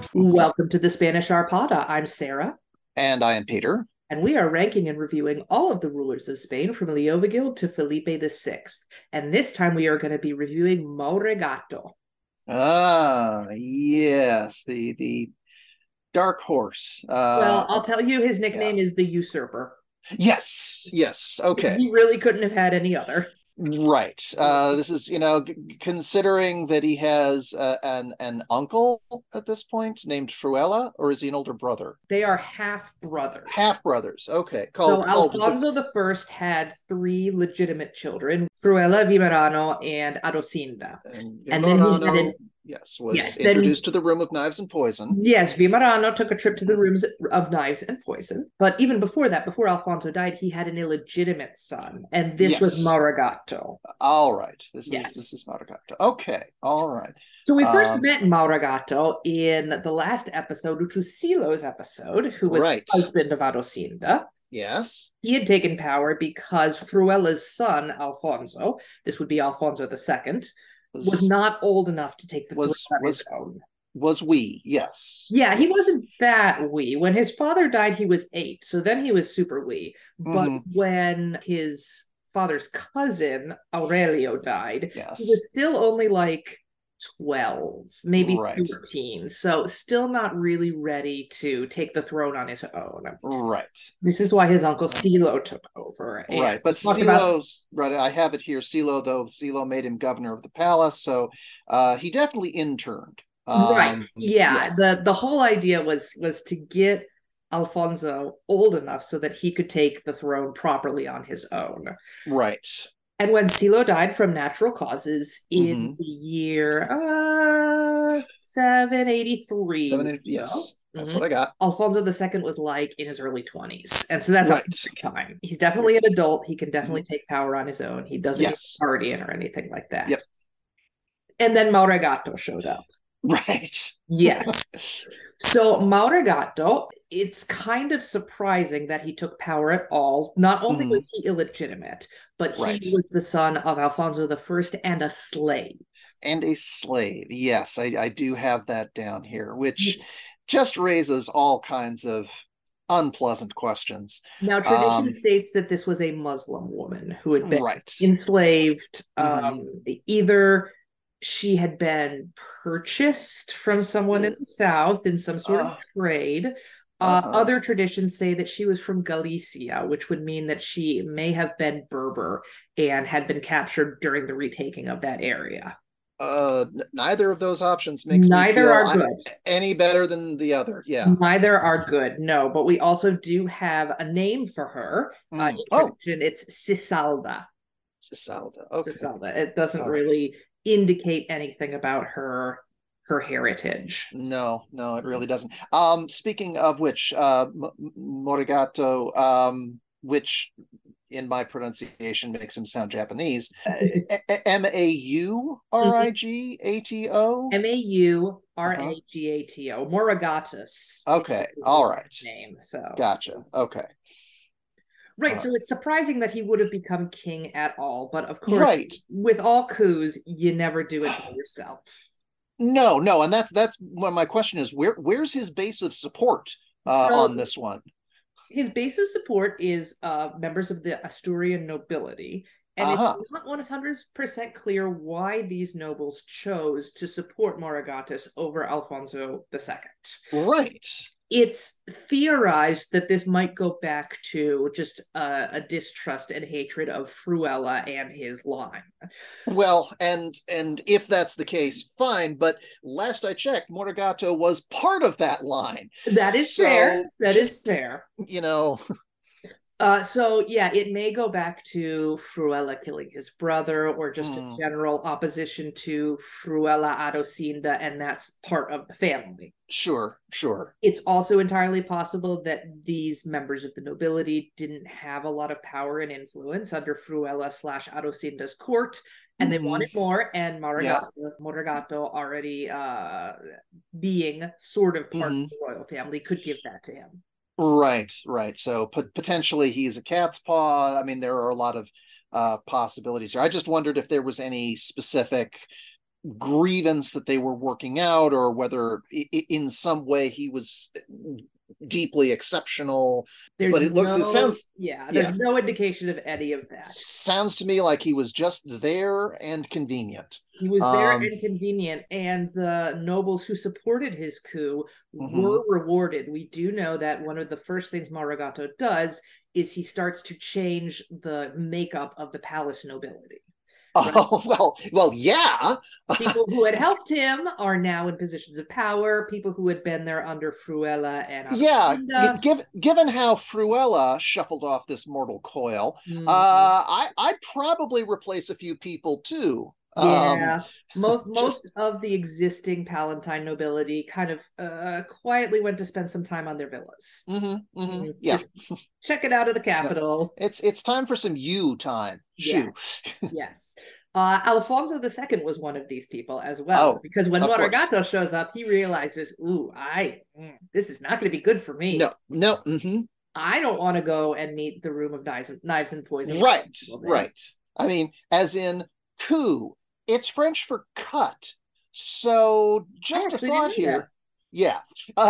Welcome to the Spanish Arpada. I'm Sarah, And I am Peter. and we are ranking and reviewing all of the rulers of Spain from Leovigild to Felipe VI. And this time we are going to be reviewing Mauregato. Ah, yes, the dark horse. Well, I'll tell you, his Yeah. nickname is the Usurper. Yes, yes. Okay. He really couldn't have had any other. Right. This is, considering that he has an uncle at this point named Fruela, or is he an older brother? They are half Half brothers. brothers. Okay. So Called the Alfonso the First had three legitimate children, Fruela, Vimerano, and Adocinda. And then he had Vimorano, yes, was yes, then introduced to the Room of Knives and Poison. yes, Vimarano took a trip to the rooms of knives and poison. But even before that, before Alfonso died, he had an illegitimate son, and this was Yes. Mauragato. All right. This is Yes. Maragato. Okay. All right. So we first Um, met Mauragato in the last episode, which was Silo's episode, who was the right. husband of Adocinda. Yes. He had taken power because Fruela's son, Alfonso, this would be Alfonso II, was Was not old enough to take the throne was on his was own. was we? Yes. Yeah, he Yes. wasn't that wee. When his father died, he was 8. So then he was super wee. But Hmm. when his father's cousin, Aurelio, died, he Yes. was still only like 12, maybe Right. 13. So still not really ready to take the throne on his own. Right. This is why his uncle Uh, Silo took over. And right. we But talked about Silo's right. I have it here. Silo made him governor of the palace, so he definitely interned. right. Yeah. Yeah. The whole idea was to get Alfonso old enough so that he could take the throne properly on his own. Right. And when Silo died from natural causes in Hmm. the year 783, 70. so Yes. That's mhm, what I got. Alfonso II was like in his early 20s. And so that's a Right. perfect time. He's definitely an adult. He can definitely Mhm. take power on his own. He doesn't need Yes. partying or anything like that. Yep. And then Mauregato showed up. Right. Yes. So Mauregato, it's kind of surprising that he took power at all. Not only Hmm. was he illegitimate, but he Right. was the son of Alfonso I and a slave. And a slave. Yes, I do have that down here, which just raises all kinds of unpleasant questions. Now, tradition Um, states that this was a Muslim woman who had been right. enslaved. Hmm. Either she had been purchased from someone in the South in some sort of trade. Uh-huh. Other traditions say that she was from Galicia, which would mean that she may have been Berber and had been captured during the retaking of that area. Neither of those options makes me Neither feel are good. any better than the other. Yeah. Neither are good, no, but we also do have a name for her Mm. in Oh, tradition. It's Cisalda. Cisalda. Okay. Cisalda. It doesn't All right. really indicate anything about her heritage. No, no, it really doesn't. Speaking of which, Morigato, which in my pronunciation makes him sound Japanese. Maurigato. Uh-huh. Mauragato. Moragatus Okay. is the All right. name. So Gotcha. Okay. All right, so right. it's surprising that he would have become king at all, but of course, Right. with all coups, you never do it by yourself. No, no, and that's when my question is where's his base of support on So this one? his base of support is members of the Asturian nobility, and it's Uh-huh. not 100% clear why these nobles chose to support Moragantes over Alfonso II. Right. It's theorized that this might go back to just a distrust and hatred of Fruela and his line. Well, and if that's the case, fine. But last I checked, Moragato was part of that line. That is fair. So That is just, fair. you know, So yeah, it may go back to Fruela killing his brother, or just a mm, general opposition to Fruela Adocinda, and that's part of the family. sure, sure. It's also entirely possible that these members of the nobility didn't have a lot of power and influence under Fruela slash Adocinda's court, and they Hmm. wanted more. And Yeah. Moragato already being sort of part of Hmm. the royal family, could give that to him. Right, right. So potentially he's a cat's paw. I mean, there are a lot of possibilities here. I just wondered if there was any specific grievance that they were working out, or whether in some way he was deeply exceptional. There's But it no, sounds, yeah, yeah, there's no indication of any of that. sounds to me like he was just there and convenient. He was there Um, and convenient, and the nobles who supported his coup mhm. were rewarded. We do know that one of the first things Maragato does is he starts to change the makeup of the palace nobility. Right? Oh, well, yeah. People who had helped him are now in positions of power. People who had been there under Fruela and Yeah, Adosinda. given how Fruella shuffled off this mortal coil, Mhm. I'd probably replace a few people too. Yeah, most Just of the existing Palatine nobility kind of quietly went to spend some time on their villas. yeah. Just check it out of the No, capital. it's time for some you time. Shoo. Yes, yes. Alfonso II was one of these people as well, Oh, because when of course. Moragato shows up, he realizes, "Ooh, this is not going to be good for me. No, no. Mm-hmm. I don't want to go and meet the room of knives and poison with Right, people there." right. I mean, as in coup. It's French for cut. So I just a actually didn't thought know that. here. Yeah.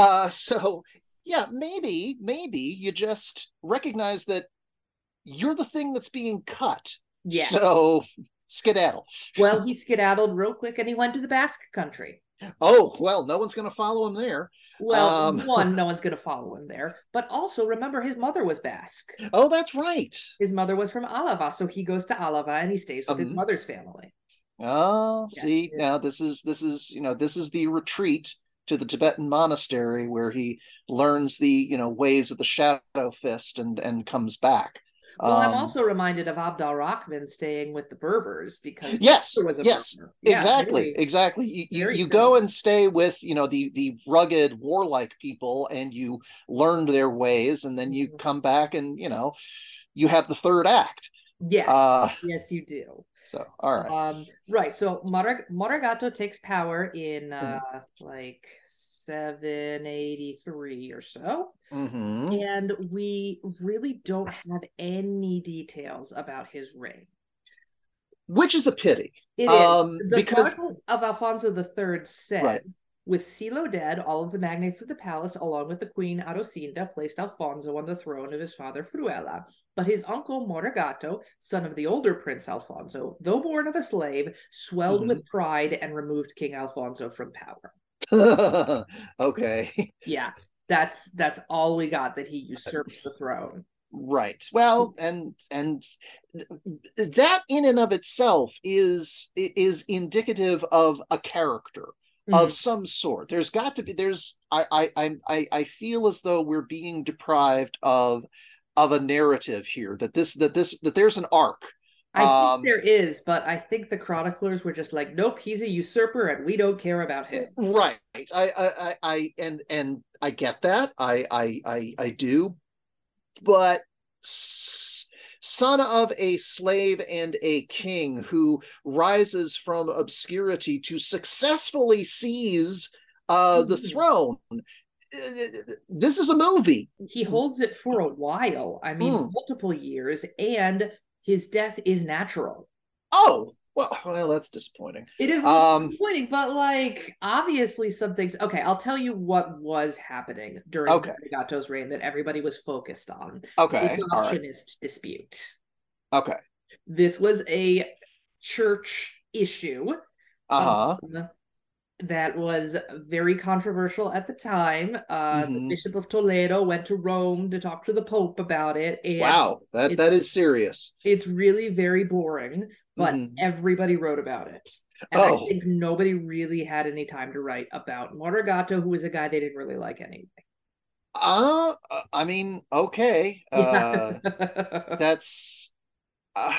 So yeah, maybe you just recognize that you're the thing that's being cut. Yes. So skedaddle. Well, he skedaddled real quick and he went to the Basque country. Oh, well, no one's going to follow him there. Well, Um, one, no one's going to follow him there, but also remember his mother was Basque. oh, that's right. His mother was from Alava, so he goes to Alava and he stays with his Um, mother's family. oh, Yes. see, now this is the retreat to the Tibetan monastery where he learns the ways of the shadow fist and comes back. Well, I'm Um, also reminded of Abd al-Rahman staying with the Berbers because his yes, mother was a yes, Berber. Yeah, exactly, very, exactly. very You go similar. and stay with the rugged warlike people, and you learned their ways, and then you Mhm. come back and you have the third act. Yes, Uh, yes, you do. so all right. Right. So Maragato takes power in Mm-hmm. like 783 or so. Mm-hmm. And we really don't have any details about his reign. Which is a pity. It is. The Because Chronicle of Alfonso III said, right. with Silo dead, all of the magnates of the palace, along with the queen Arosinda, placed Alfonso on the throne of his father Fruela. But his uncle Moragato, son of the older Prince Alfonso, though born of a slave, swelled Mm-hmm. with pride and removed King Alfonso from power. Okay. Yeah, that's all we got, that he usurped the throne. Right. Well, and that in and of itself is indicative of a character of Mm. some sort. There's got to be there's I feel as though we're being deprived of a narrative here, that there's an arc. I think Um there is, but I think the chroniclers were just like, nope, he's a usurper and we don't care about him. right. And I get that. I do, but son of a slave and a king who rises from obscurity to successfully seize the Mhm. throne. This is a movie. He holds it for a while. I mean, Mm. multiple years, and his death is natural. Oh, well, that's disappointing. It is a little Um, disappointing, but like obviously some things. Okay, I'll tell you what was happening during okay, Gato's reign that everybody was focused on: the okay, all right, adoptionist dispute. okay, This was a church issue. Um, uh-huh. that was very controversial at the time. The Hmm. Bishop of Toledo went to Rome to talk to the Pope about it, and Wow, it, that is serious. it's really very boring, but Hmm. everybody wrote about it. And I Oh, think nobody really had any time to write about Motogato, who was a guy they didn't really like anyway. I mean, okay, Yeah. that's. Uh,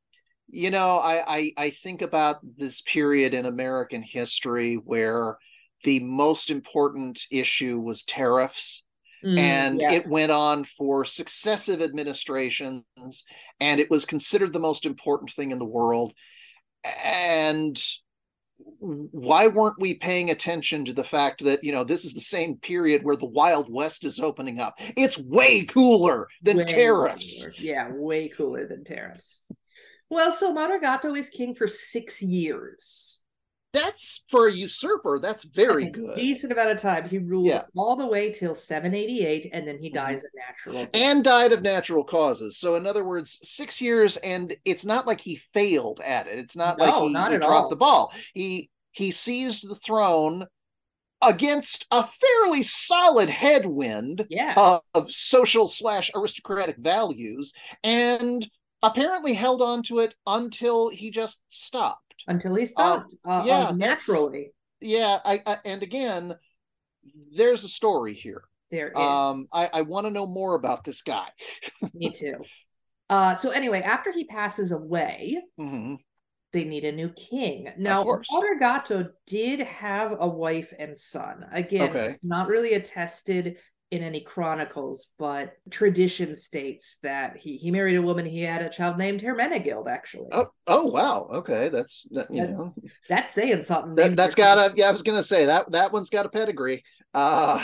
I think about this period in American history where the most important issue was tariffs, and it Yes. went on for successive administrations, and it was considered the most important thing in the world. And why weren't we paying attention to the fact that this is the same period where the Wild West is opening up? It's way cooler than Way tariffs. cooler. Yeah, way cooler than tariffs. Well, so Motogato is king for 6 years. That's for a usurper. That's That's very a good. decent amount of time. He ruled Yeah. all the way till 788, and then he Mm-hmm. dies a natural death. And died of natural causes. So, in other words, 6 years, and it's not like he failed at it. It's not like No, he not he at dropped the all. ball. He seized the throne against a fairly solid headwind Yes, of social slash aristocratic values, and apparently held on to it until he just stopped. until he stopped Yeah, that's naturally. yeah. And again, there's a story here. There is. I want to know more about this guy. Me too. So anyway, after he passes away, Mm-hmm. they need a new king. Of Now, course. Morgato did have a wife and son. Again, Okay. not really attested in any chronicles, but tradition states that he married a woman. He had a child named Hermenegild, actually. Oh wow. Okay, that's That, that's saying something. that Named that's got a yeah. I was gonna say that one's got a pedigree. Uh,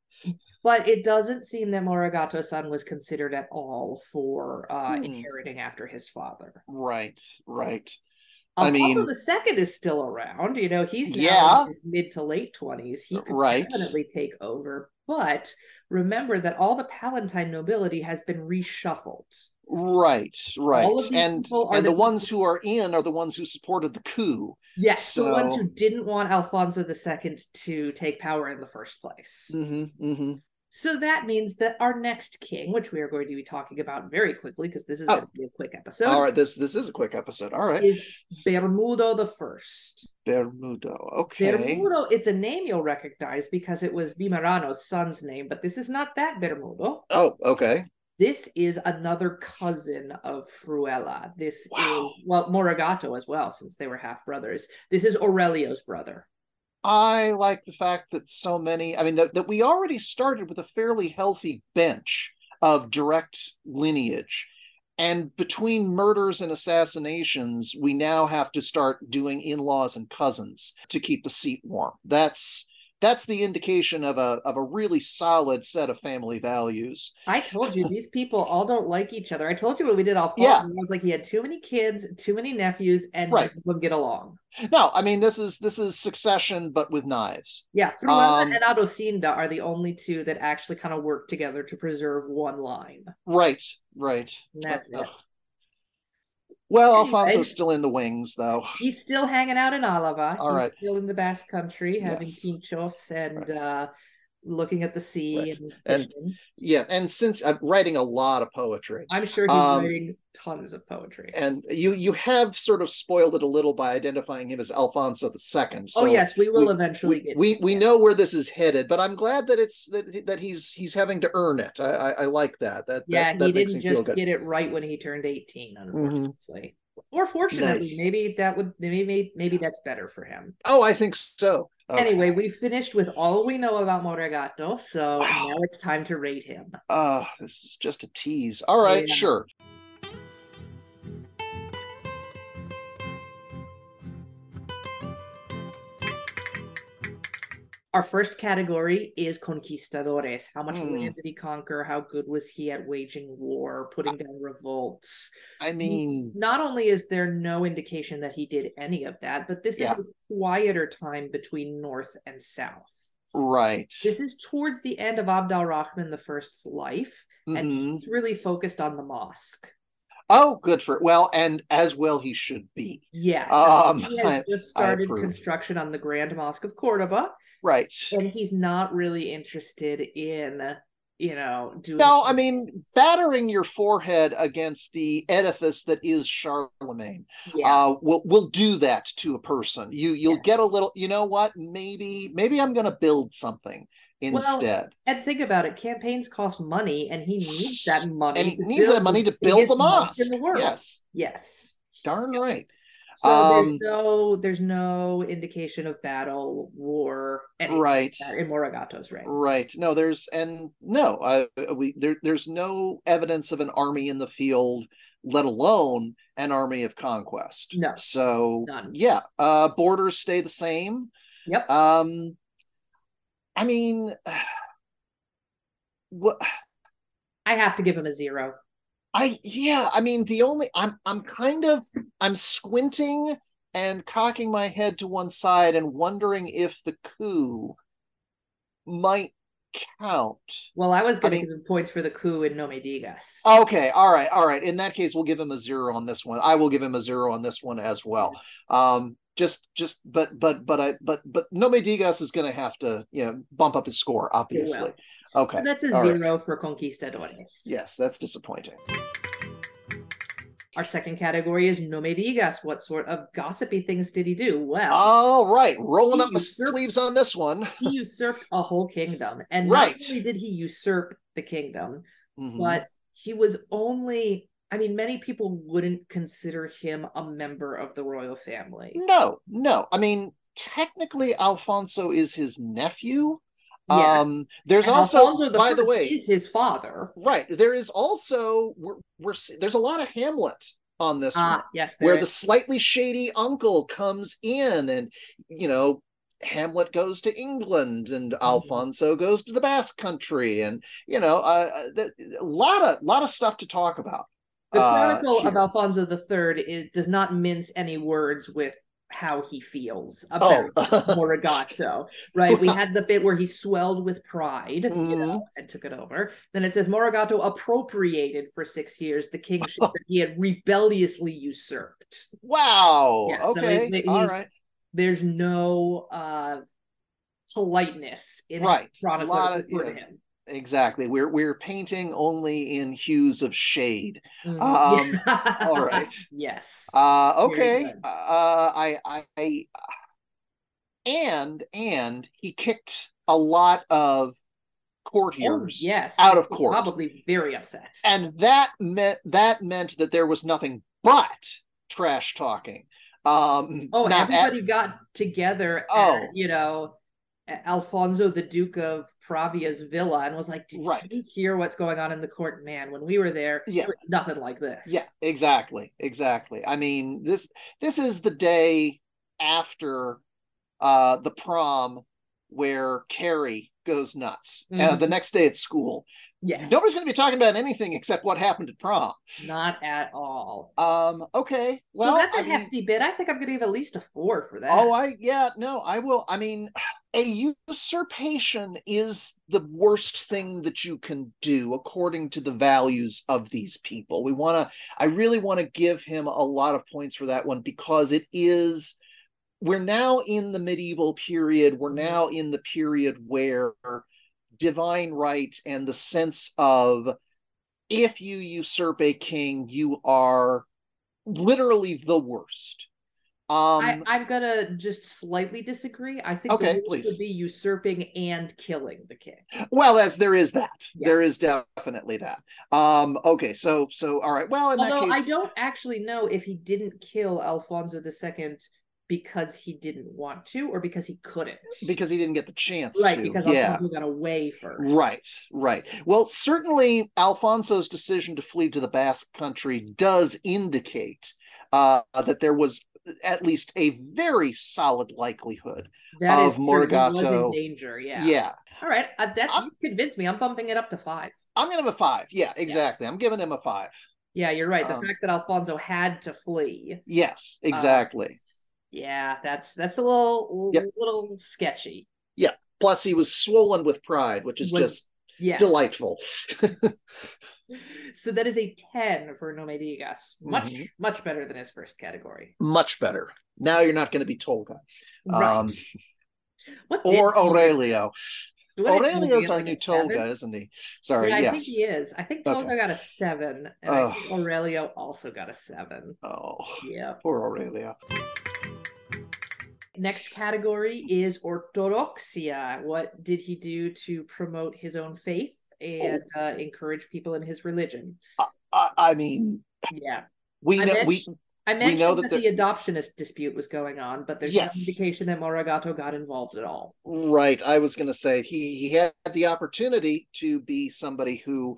but it doesn't seem that Moragato's son was considered at all for hmm, inheriting after his father. right, right. I Alfonso mean, the Second is still around. You know, he's now in yeah, his mid to late 20s. He could right, definitely take over. But remember that all the Palatine nobility has been reshuffled. right, All right. of these people are And the the ones people, who are in are the ones who supported the coup. yes, the ones who So, didn't want Alfonso the Second to take power in the first place. mm-hmm. So that means that our next king, which we are going to be talking about very quickly, because this is going Oh, to be a quick all episode, right. This is a quick episode. All right. is Bermudo the First. Bermudo. Okay. Bermudo, it's a name you'll recognize because it was Vimerano's son's name, but this is not that Bermudo. Oh, okay. This is another cousin of Fruela. This Wow. is, well, Morigato as well, since they were half brothers. This is Aurelio's brother. I like the fact that so many, I mean, that we already started with a fairly healthy bench of direct lineage. And between murders and assassinations, we now have to start doing in-laws and cousins to keep the seat warm. That's the indication of a really solid set of family values. I told you these people all don't like each other. I told you when we did Alfonso, Yeah, I was like, he had too many kids, too many nephews, and none right. of them get along. No, I mean this is Succession, but with knives. Yeah, Fruela Um, and Adocinda are the only two that actually kind of work together to preserve one line. right, right. And that's it. Well, Alfonso's Anyway, still in the wings, though. he's still hanging out in Alava. All He's right. still in the Basque Country having Yes. pinchos and Right. looking at the sea Right. and And fishing. yeah, and since I'm writing a lot of poetry, I'm sure he's um, writing tons of poetry. and you have sort of spoiled it a little by identifying him as Alfonso the Second. Oh So yes, we will eventually get to we him. know where this is headed, but I'm glad that that he's having to earn it. I like that. Yeah, he That makes didn't me feel just good. get it right when he turned 18, Mm-hmm. unfortunately. Or fortunately, Nice. maybe that would maybe that's better for him. Oh, I think so. Anyway, Okay. we finished with all we know about Moregato, so now Wow. it's time to rate him. This is just a tease. All right, Yeah. sure. Our first category is conquistadores. How much Hmm. land did he conquer? How good was he at waging war, putting down revolts? I mean, Not only is there no indication that he did any of that, but this is yeah, a quieter time between North and South. right. This is towards the end of Abd al-Rahman I's life, and Hmm. he's really focused on the mosque. Oh, good for well, and as well he should be. Yes, he has I just I started approve. construction on the Grand Mosque of Cordoba, Right. and he's not really interested in, doing. No, I mean, battering your forehead against the edifice that is Charlemagne, Yeah. will do that to a person. You'll get Yes. a little. You know what? Maybe I'm going to build something Well, instead. and think about it. Campaigns cost money, and he needs that And money he to needs that build money the to build the biggest mosque in mosque. the world. Yes, Yes. darn right. So Um, there's no indication of battle, war, anything like right. that in Moragato's reign. Right. No, there's no evidence of an army in the field, let alone an army of conquest. No, So none. yeah, borders stay the same. Yep. Um, I mean, what I have to give him a 0. I mean, the only I'm squinting. and cocking my head to one side and wondering if the coup might count. Well, I was I going to mean, give him points for the coup in No Me Digas. okay, all right. In that case, we'll give him a 0 on this one. I will give him a 0 on this one as well. But No Me Digas is going to have to, bump up his score, It obviously. will. So Okay, that's a all right. 0 for Conquistadores. Yes, that's disappointing. Our second category is No Me Digas. What sort of gossipy things did he do? Well, All right, rolling he up my sleeves on this one. he usurped a whole kingdom. And not Right. only did he usurp the kingdom, Mm-hmm. but he was only, I mean, many people wouldn't consider him a member of the royal family. No. I mean, technically, Alfonso is his nephew. Yes. There's And also, Alfonso the by the First way, is his father. right. There is also there's a lot of Hamlet on this one, Yes, there where is. the slightly shady uncle comes in, and Hamlet goes to England, and Alfonso goes to the Basque Country, and a lot of stuff to talk about. The Chronicle of Here. Alfonso III does not mince any words with how he feels about Oh, Morigato, right? We had the bit where he swelled with pride, and took it over. Then it says Morigato appropriated for 6 years the kingship that he had rebelliously usurped. Wow. Yeah, Okay. so All right. there's no politeness in Right. chronicler for him. Exactly. We're painting only in hues of shade. Yeah. All right. Yes. Okay. And he kicked a lot of courtiers yes, out of court. Probably very upset. And that meant that there was nothing but trash talking. Everybody got together at, Alfonso, the Duke of Pravia's villa, and was like, did you hear what's going on in the court? Man, when we were there, there was nothing like this. Yeah, exactly. I mean, this is the day after the prom where Carrie goes nuts. The next day at school. Yes. Nobody's going to be talking about anything except what happened at prom. Not at all. Okay. Well, so that's a hefty bit. I think I'm going to give at least a 4 for that. I will. I mean, a usurpation is the worst thing that you can do according to the values of these people. I really want to give him a lot of points for that one, because we're now in the medieval period. We're now in the period where divine right and the sense of, if you usurp a king, you are literally the worst. I'm gonna just slightly disagree. I think the worst would be usurping and killing the king. Well, there is that. Yeah. There is definitely that. Okay, so all right. Well, in Although that case, I don't actually know if he didn't kill Alfonso II because he didn't want to, or because he couldn't. Because he didn't get the chance to. Because Alfonso got away first. Right. Well, certainly Alfonso's decision to flee to the Basque Country does indicate that there was at least a very solid likelihood of Morigato was in danger. Yeah. All right. You convinced me. I'm bumping it up to 5. I'm giving him a 5. Yeah, exactly. Yeah. I'm giving him a 5. Yeah, you're right. The fact that Alfonso had to flee. Yes, exactly. Yeah, that's a little sketchy. Yeah. Plus, he was swollen with pride, which is just delightful. So that is a 10 for No Me Digas. Much better than his first category. Much better. Now you're not going to be Tolga. Right. Or Aurelio. Aurelio's our new 7? Tolga, isn't he? Sorry, I think he is. I think Tolga got a 7, and I think Aurelio also got a 7. Oh, yeah. Poor Aurelio. Next category is Orthodoxia. What did he do to promote his own faith and encourage people in his religion? I mean, yeah, we know that the adoptionist dispute was going on, but there's no indication that Morigato got involved at all. Right. I was going to say he had the opportunity to be somebody who,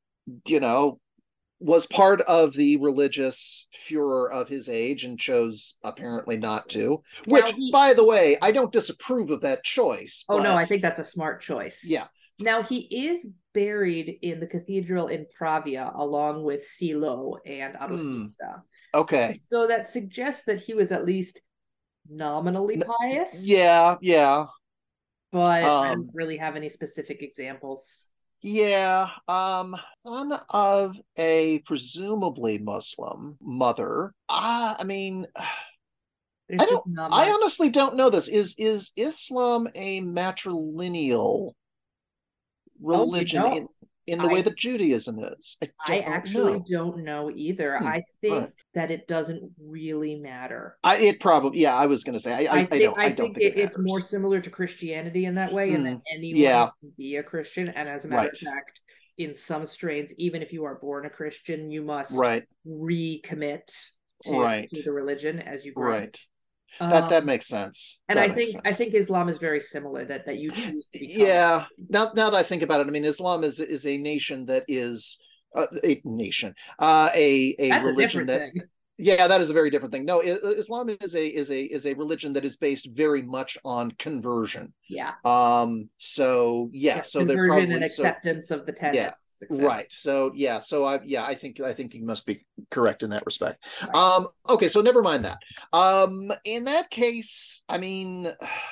was part of the religious furor of his age and chose apparently not to. Which, by the way, I don't disapprove of that choice. Oh, no, I think that's a smart choice. Yeah. Now, he is buried in the cathedral in Pravia along with Silo and Arosinda. Okay. So that suggests that he was at least nominally pious, Yeah, yeah. but I don't Um, really have any specific examples. yeah. Son of a presumably Muslim mother. I mean, There's don't just not I much. honestly don't know this. Is Islam a matrilineal Oh, you religion know, in the way I that Judaism is? I I don't actually know. don't know either. Hmm. I All think right. that it doesn't really matter. It probably, yeah, I was gonna say I I don't think think it it's more matters. similar to Christianity in that way, and that Hmm. anyone Yeah, can be a Christian. And as a matter right, of fact, in some strains, even if you are born a Christian, you must right, recommit right, to the religion as you grow. right. That Um, makes sense. and That makes I sense. think Islam is very similar, that you choose to become a Yeah. Christian. Now that I think about it, I mean, Islam is a nation that is a nation, a That's a religion different that, thing. yeah, that is a very different thing. No, Islam is a religion that is based very much on conversion. Yeah. So yeah, Yeah. so they're Conversion and probably so acceptance of the yeah, tenets, etc. right. So yeah, so I think you must be correct in that respect. Right. Okay, so never mind that. In that case, I mean,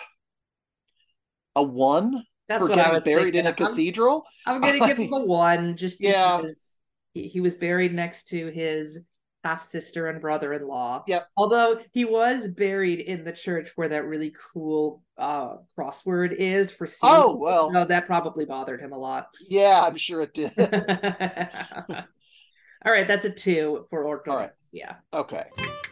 a one That's for what I getting was buried thinking. in a cathedral. I'm gonna I give him mean, a one just yeah, because he was buried next to his half sister and brother-in-law. yep. Although he was buried in the church where that really cool crossword is for seals, Oh well, so that probably bothered him a lot. yeah, I'm sure it did. All right, that's a two for All right, orthodoxia. okay.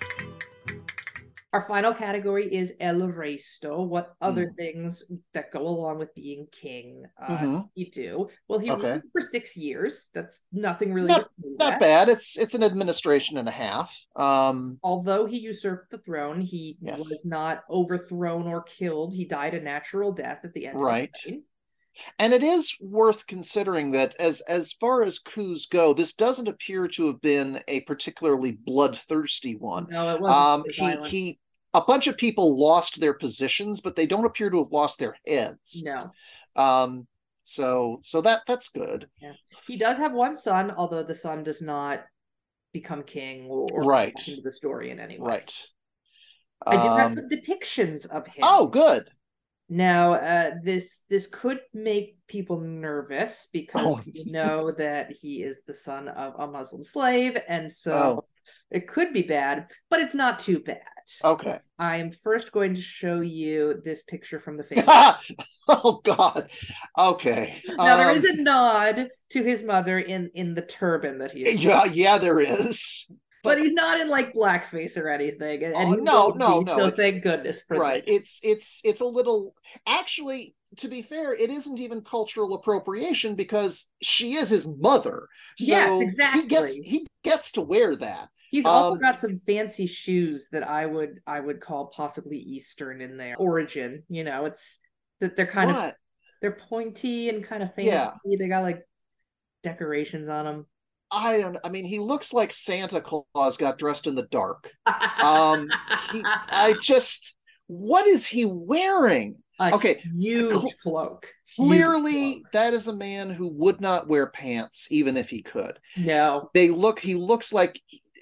Our final category is El Resto. What other Mm. things that go along with being king Mm-hmm. you do? Well, he Okay, ruled for 6 years. That's nothing really to not sneeze not at. bad. It's an administration and a half. Although he usurped the throne, he Yes, was not overthrown or killed. He died a natural death at the end of his right. reign. And it is worth considering that as far as coups go, this doesn't appear to have been a particularly bloodthirsty one. No, it wasn't super violent. He a bunch of people lost their positions, but they don't appear to have lost their heads. No. Um, so that's good. Yeah. He does have one son, although the son does not become king or come Right, back into the story in any way. right. I do have Um, some depictions of him. oh, good. Now, this could make people nervous because Oh, we know that he is the son of a Muslim slave, and oh, so it could be bad, but it's not too bad. okay. I'm first going to show you this picture from the family. Oh God. Okay. Now, there is a nod to his mother in the turban that he is wearing, Yeah, yeah, there is. but But he's not in like blackface or anything, and oh he no, won't no, be. no. So It's thank goodness for right. this. It's a little, actually, to be fair, it isn't even cultural appropriation because she is his mother. Yes, So exactly. he gets to wear that. He's also Um got some fancy shoes that I would call possibly Eastern in their origin. You know, it's that they're kind of what? they're pointy and kind of fancy. Yeah. They got like decorations on I mean, he looks like Santa Claus got dressed in the dark. them. I just, what is he wearing? A Okay, huge cloak. Huge clearly cloak. that is a man who would not wear pants even if he could. No, He looks like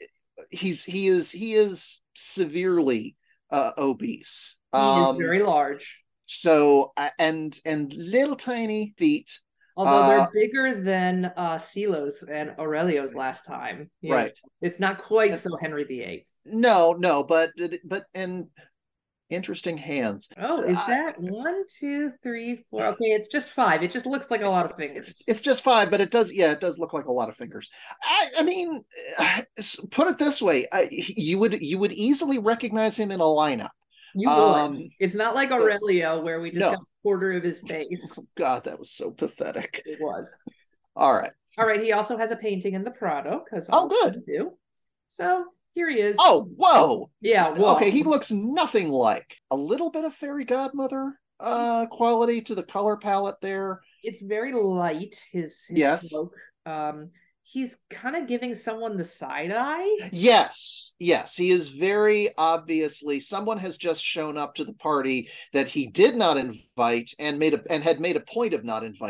he is severely obese. he is very large. So and little tiny feet. Although Uh they're bigger than Silos and Aurelio's last time. You know, right. it's not quite And so Henry VIII. no, no, but and interesting hands. Oh, is that one, two, three, four? Okay, it's just five. It just looks like a lot of It's fingers. just five, but it does, yeah, it does look like a lot of fingers. I mean, put it this way, you would easily recognize him in a lineup. You would. Um, It's not like so Aurelio where we just got no, a quarter of his face. God, that was so pathetic. It was. All right. All right, he also has a painting in the Prado, because Oh, all of good. them do. So here he is. Oh, whoa. Yeah, Okay, he whoa. looks nothing like a little bit of fairy godmother quality to the color palette there. It's very light, his Yes. cloak. He's kind of giving someone the side eye. Yes, yes, he is very obviously someone has just shown up to the party that he did not invite and had made a point of not inviting.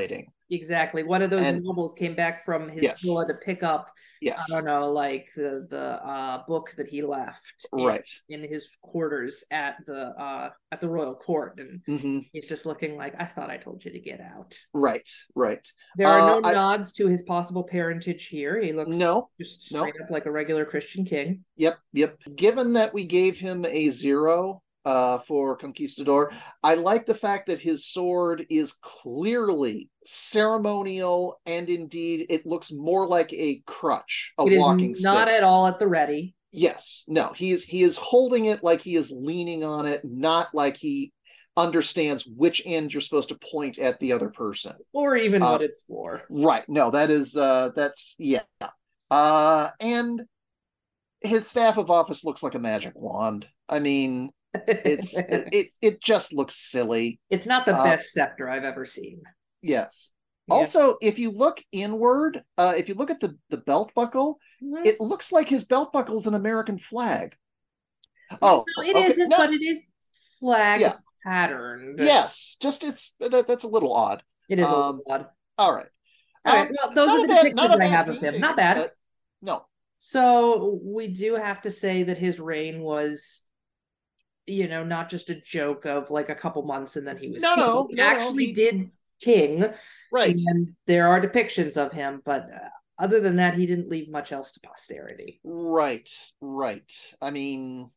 Exactly. One of those And nobles came back from his yes, villa to pick up, I yes, don't know, like the book that he left right. in his quarters at the royal court, and Hmm. he's just looking like, I thought I told you to get out. Right, right. There are no I nods to his possible parentage here. He looks No, just no. straight up like a regular Christian king. Yep, yep. Given that we gave him a 0 for Conquistador, I like the fact that his sword is clearly ceremonial, and indeed it looks more like a crutch, a It is walking not stick. at all at the ready. Yes, no, he is holding it like he is leaning on it, not like he understands which end you're supposed to point at the other person. Or even Uh, what it's for. right. No, that's yeah. And his staff of office looks like a magic wand. I mean, it just looks silly. It's not the Uh, best scepter I've ever seen. yes. Yeah. Also, if you look inward, if you look at the belt buckle, Mhm. it looks like his belt buckle is an American flag. No, Oh, it okay. isn't, No, but it is flag yeah, patterned. yes. Just that's a little odd. It is a little Um, odd. all right. All right. Well, those are the Not depictions a I bad have of him. Not painting, bad. but no. So we do have to say that his reign was, not just a joke of like a couple months and then he was No, king. no, He no, no. actually did king, Right. and there are depictions of him, but other than that, he didn't leave much else to posterity. Right, right. I mean,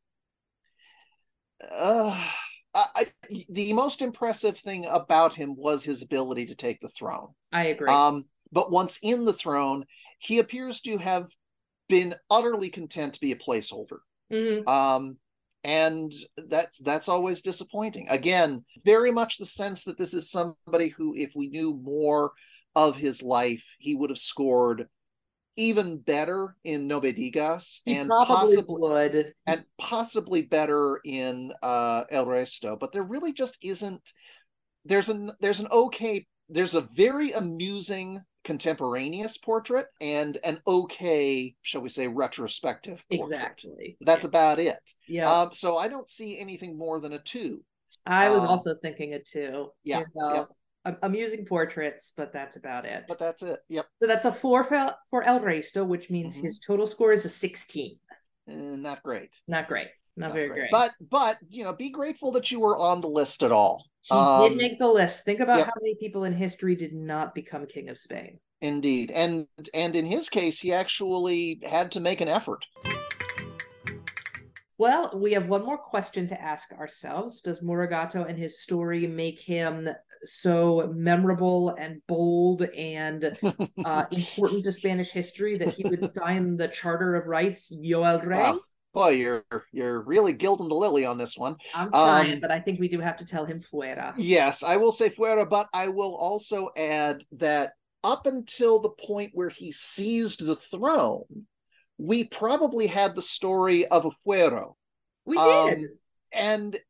uh, the most impressive thing about him was his ability to take the throne. I agree. But once in the throne, he appears to have been utterly content to be a placeholder. Mm-hmm. And that's always disappointing. Again, very much the sense that this is somebody who, if we knew more of his life, he would have scored even better in Nobedigas, He probably would. and possibly better in El Resto, but there really just isn't. There's a very amusing contemporaneous portrait and an okay, shall we say, retrospective portrait. Exactly. That's about it. Yeah. So I don't see anything more than a 2. I was Um, also thinking it too. yeah, yeah, Amusing portraits, but that's about it. but that's it. Yep. So that's a 4 for El Resto, which means Mm-hmm. his total score is a 16. Not great. Not great. Not very great. But be grateful that you were on the list at all. He did make the list. Think about Yep. how many people in history did not become king of Spain. Indeed. And in his case, he actually had to make an effort. Well, we have one more question to ask ourselves. Does Muragato and his story make him so memorable and bold and important to Spanish history that he would sign the Charter of Rights, Yo el Rey? Wow. Boy, you're really gilding the lily on this one. I'm trying, but I think we do have to tell him fuera. Yes, I will say fuera, but I will also add that up until the point where he seized the throne, we probably had the story of a fuero. We did. And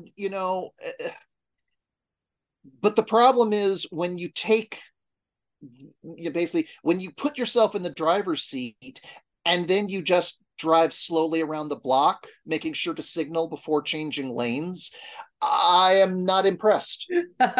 but the problem is when you basically when you put yourself in the driver's seat and then you just drive slowly around the block, making sure to signal before changing lanes, I am not impressed.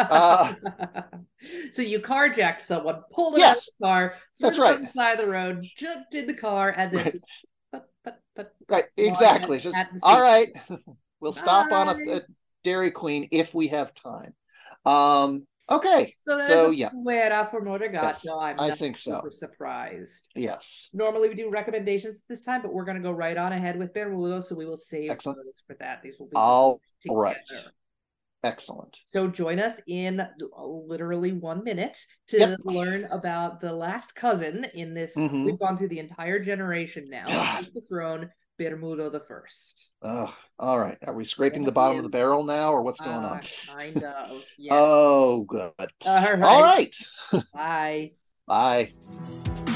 So you carjacked someone, pulled it Yes, out of the car, that's threw it right. on the side of the road, jumped in the car, and then right, exactly. Just all right. We'll stop on a Dairy Queen if we have time. Okay. So there's a fuera for Muragato. Yes, I think super surprised. Yes. Normally we do recommendations this time, but we're going to go right on ahead with Bermudo, so we will save those for that. These will be all together. Right. Excellent. So join us in literally 1 minute to learn about the last cousin in this. Mm-hmm. We've gone through the entire generation now to take the throne, Bermudo the First. Oh, all right. Are we scraping the bottom of the barrel now, or what's going on? Kind of. Yes. Oh, good. All right. All right. Bye. Bye.